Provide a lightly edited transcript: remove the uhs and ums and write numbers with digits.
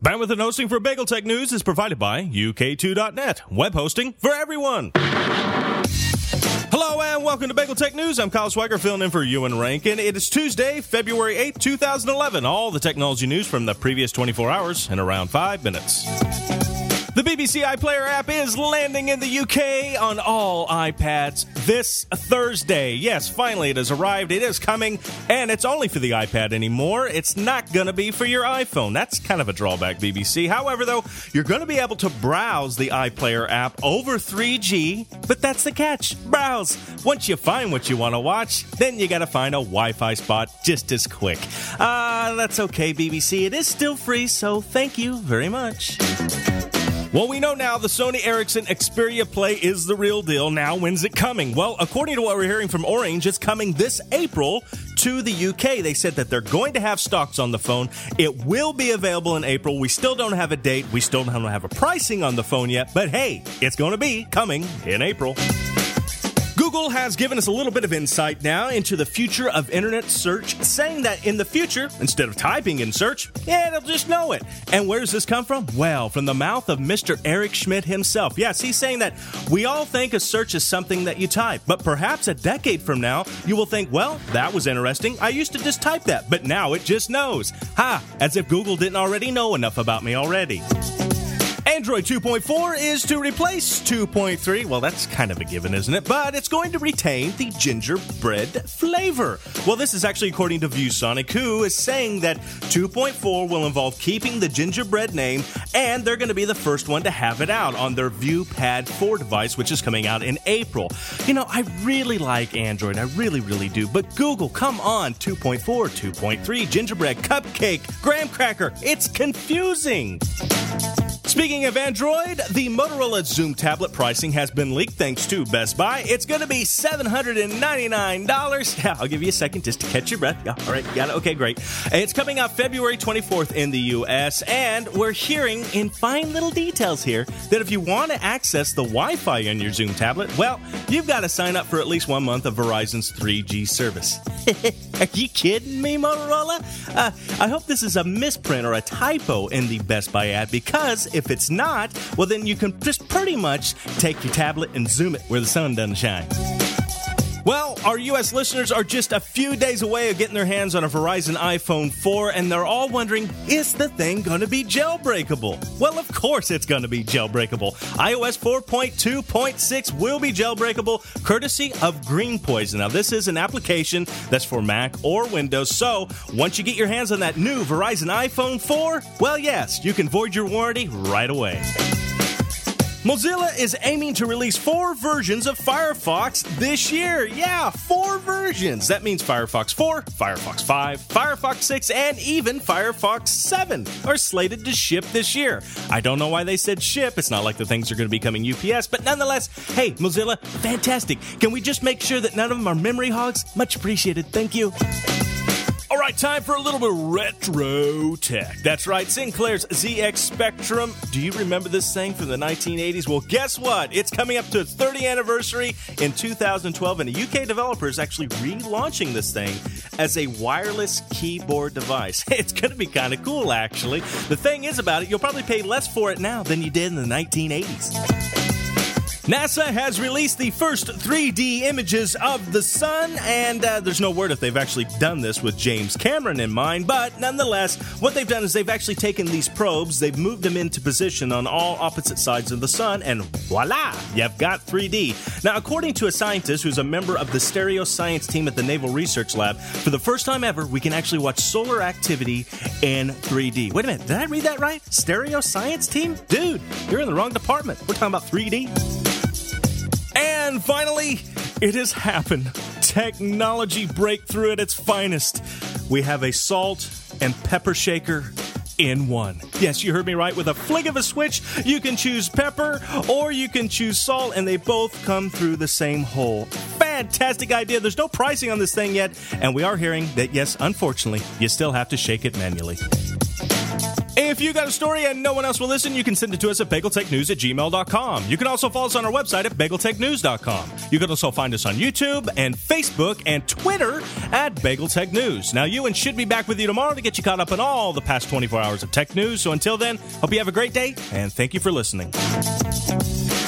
Bandwidth and hosting for BagelTech News is provided by UK2.net. Web hosting for everyone. Hello and welcome to BagelTech News. I'm Kyle Swagger filling in for Ewan Rankin. It is Tuesday, February 8th, 2011. All the technology news from the previous 24 hours in around 5 minutes. The BBC iPlayer app is landing in the UK on all iPads this Thursday. Yes, finally it has arrived. It is coming, and it's only for the iPad anymore. It's not going to be for your iPhone. That's kind of a drawback, BBC. However, though, you're going to be able to browse the iPlayer app over 3G, but that's the catch. Browse. Once you find what you want to watch, then you got to find a Wi-Fi spot just as quick. That's okay, BBC. It is still free, so thank you very much. Well, we know now the Sony Ericsson Xperia Play is the real deal. Now, when's it coming? Well, according to what we're hearing from Orange, it's coming this April to the UK. They said that they're going to have stocks on the phone. It will be available in April. We still don't have a date. We still don't have a pricing on the phone yet. But hey, it's going to be coming in April. Google has given us a little bit of insight now into the future of internet search, saying that in the future, instead of typing in search, it'll just know it. And where does this come from? Well, from the mouth of Mr. Eric Schmidt himself. Yes, he's saying that we all think a search is something that you type, but perhaps a decade from now, you will think, well, that was interesting. I used to just type that, but now it just knows. Ha! As if Google didn't already know enough about me already. Android 2.4 is to replace 2.3. Well, that's kind of a given, isn't it? But it's going to retain the gingerbread flavor. Well, this is actually according to ViewSonic, who is saying that 2.4 will involve keeping the gingerbread name, and they're going to be the first one to have it out on their ViewPad 4 device, which is coming out in April. You know, I really like Android. I really, really do. But Google, come on. 2.4, 2.3, gingerbread, cupcake, graham cracker. It's confusing. Speaking of Android, the Motorola Zoom tablet pricing has been leaked thanks to Best Buy. It's going to be $799. Yeah, I'll give you a second just to catch your breath. Yeah, all right, got it. Okay, great. It's coming out February 24th in the U.S., and we're hearing in fine little details here that if you want to access the Wi-Fi on your Zoom tablet, well, you've got to sign up for at least 1 month of Verizon's 3G service. Are you kidding me, Motorola? I hope this is a misprint or a typo in the Best Buy ad, because if it's not, well, then you can just pretty much take your tablet and zoom it where the sun doesn't shine. Well, our U.S. listeners are just a few days away of getting their hands on a Verizon iPhone 4, and they're all wondering, is the thing going to be jailbreakable? Well, of course it's going to be jailbreakable. iOS 4.2.6 will be jailbreakable, courtesy of Green Poison. Now, this is an application that's for Mac or Windows, so once you get your hands on that new Verizon iPhone 4, well, yes, you can void your warranty right away. Mozilla is aiming to release 4 versions of Firefox this year. Yeah, 4 versions. That means Firefox 4, Firefox 5, Firefox 6, and even Firefox 7 are slated to ship this year. I don't know why they said ship. It's not like the things are going to be coming UPS, but nonetheless, hey, Mozilla, fantastic. Can we just make sure that none of them are memory hogs? Much appreciated. Thank you. All right, time for a little bit of retro tech. That's right, Sinclair's ZX Spectrum. Do you remember this thing from the 1980s? Well, guess what? It's coming up to its 30th anniversary in 2012, and a UK developer is actually relaunching this thing as a wireless keyboard device. It's going to be kind of cool, actually. The thing is about it, you'll probably pay less for it now than you did in the 1980s. NASA has released the first 3D images of the sun, and there's no word if they've actually done this with James Cameron in mind, but nonetheless, what they've done is they've actually taken these probes, they've moved them into position on all opposite sides of the sun, and voila, you've got 3D. Now, according to a scientist who's a member of the stereo science team at the Naval Research Lab, for the first time ever, we can actually watch solar activity in 3D. Wait a minute, did I read that right? Stereo science team? Dude, you're in the wrong department. We're talking about 3D. And finally, it has happened. Technology breakthrough at its finest. We have a salt and pepper shaker in one. Yes, you heard me right. With a flick of a switch, you can choose pepper or you can choose salt, and they both come through the same hole. Fantastic idea. There's no pricing on this thing yet, and we are hearing that, yes, unfortunately, you still have to shake it manually. If If you got a story and no one else will listen, you can send it to us at bageltechnews@gmail.com. You can also follow us on our website at bageltechnews.com. You can also find us on YouTube and Facebook and Twitter at Bagel Tech News. Now, Ewan should be back with you tomorrow to get you caught up on all the past 24 hours of tech news. So until then, hope you have a great day, and thank you for listening.